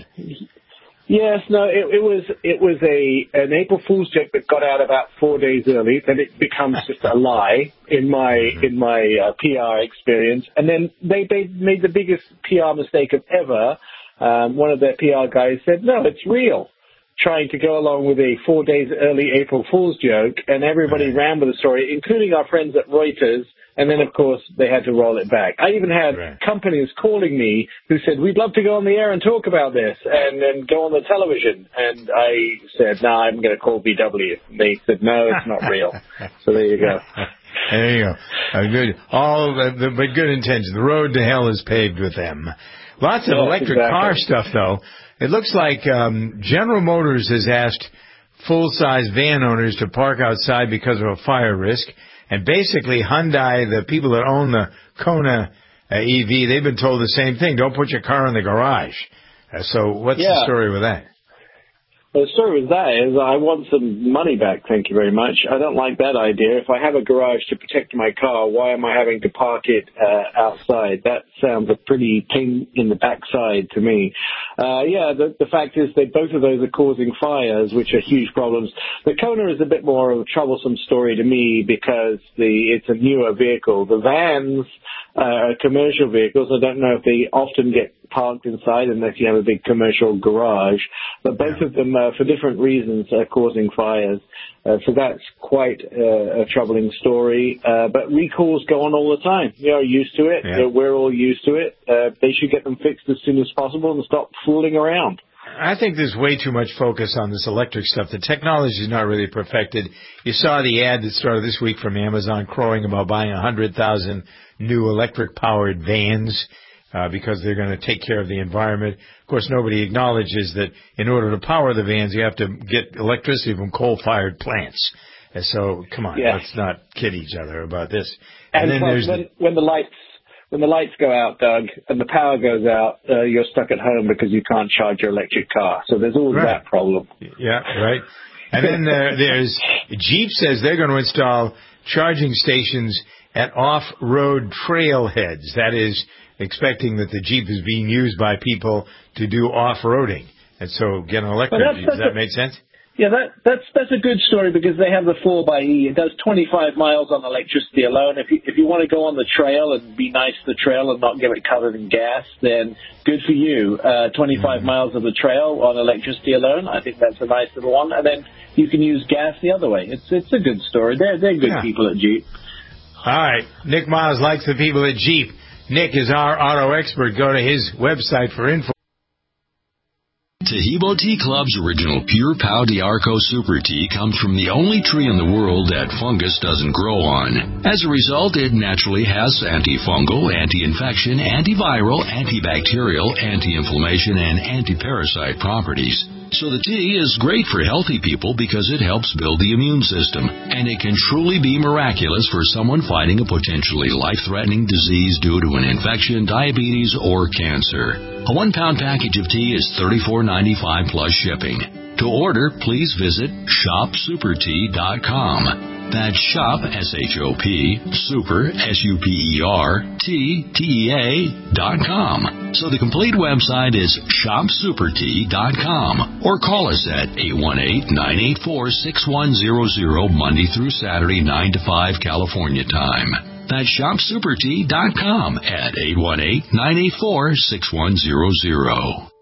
Yes, no, it, it was it was a an April Fool's joke that got out about four days early. Then it becomes just a lie in my mm-hmm. in my uh, P R experience, and then they they made the biggest P R mistake of ever. Um, one of their P R guys said, "No, it's real," trying to go along with a four days early April Fool's joke, and everybody right. ran with the story, including our friends at Reuters. And then, of course, they had to roll it back. I even had right. companies calling me who said, "We'd love to go on the air and talk about this and then go on the television." And I said, "No, I'm going to call V W." And they said, "No, it's not real." So there you go. There you go. Uh, good. All the, the, but good intentions. The road to hell is paved with them. Lots of yes, electric exactly. car stuff, though. It looks like um, General Motors has asked full-size van owners to park outside because of a fire risk. And basically, Hyundai, the people that own the Kona uh, E V, they've been told the same thing. Don't put your car in the garage. Uh, so what's yeah. the story with that? Well, the story with that is I want some money back, thank you very much. I don't like that idea. If I have a garage to protect my car, why am I having to park it uh, outside? That sounds a pretty pain in the backside to me. Uh, yeah, the, the fact is that both of those are causing fires, which are huge problems. The Kona is a bit more of a troublesome story to me because the it's a newer vehicle. The vans uh, are commercial vehicles. I don't know if they often get parked inside unless you have a big commercial garage, but both of them, uh, for different reasons, are causing fires. Uh, so that's quite uh, a troubling story. Uh, but recalls go on all the time. We are used to it. Yeah. Uh, we're all used to it. Uh, they should get them fixed as soon as possible and stop fooling around. I think there's way too much focus on this electric stuff. The technology is not really perfected. You saw the ad that started this week from Amazon crowing about buying one hundred thousand new electric-powered vans. Uh, because they're going to take care of the environment. Of course, nobody acknowledges that in order to power the vans, you have to get electricity from coal-fired plants. And so, come on, yeah. let's not kid each other about this. And, And then plus, there's when, the, when the lights when the lights go out, Doug, and the power goes out, uh, you're stuck at home because you can't charge your electric car. So there's always right. that problem. Yeah, right. And then there, there's Jeep says they're going to install charging stations at off-road trailheads. That is, expecting that the Jeep is being used by people to do off-roading. And so get an electric Jeep. Does that a, make sense? Yeah, that, that's that's a good story because they have the four by E. It does twenty-five miles on electricity alone. If you, if you want to go on the trail and be nice to the trail and not get it covered in gas, then good for you. Uh, twenty-five mm-hmm. miles of the trail on electricity alone, I think that's a nice little one. And then you can use gas the other way. It's it's a good story. They're, they're good yeah. people at Jeep. All right. Nick Miles likes the people at Jeep. Nick is our auto expert. Go to his website for info. Taheebo Tea Club's original Pure Pau D'Arco Super Tea comes from the only tree in the world that fungus doesn't grow on. As a result, it naturally has antifungal, anti-infection, antiviral, antibacterial, anti-inflammation, and anti-parasite properties. So the tea is great for healthy people because it helps build the immune system, and it can truly be miraculous for someone fighting a potentially life-threatening disease due to an infection, diabetes, or cancer. A one-pound package of tea is thirty-four ninety-five plus shipping. To order, please visit shop super tea dot com. That's shop, S H O P, super, S U P E R, T, T E A, dot com. So the complete website is shop super tea dot com. Or call us at eight one eight, nine eight four, six one zero zero Monday through Saturday, nine to five California time. That's shop super tea dot com at eight one eight, nine eight four, six one zero zero.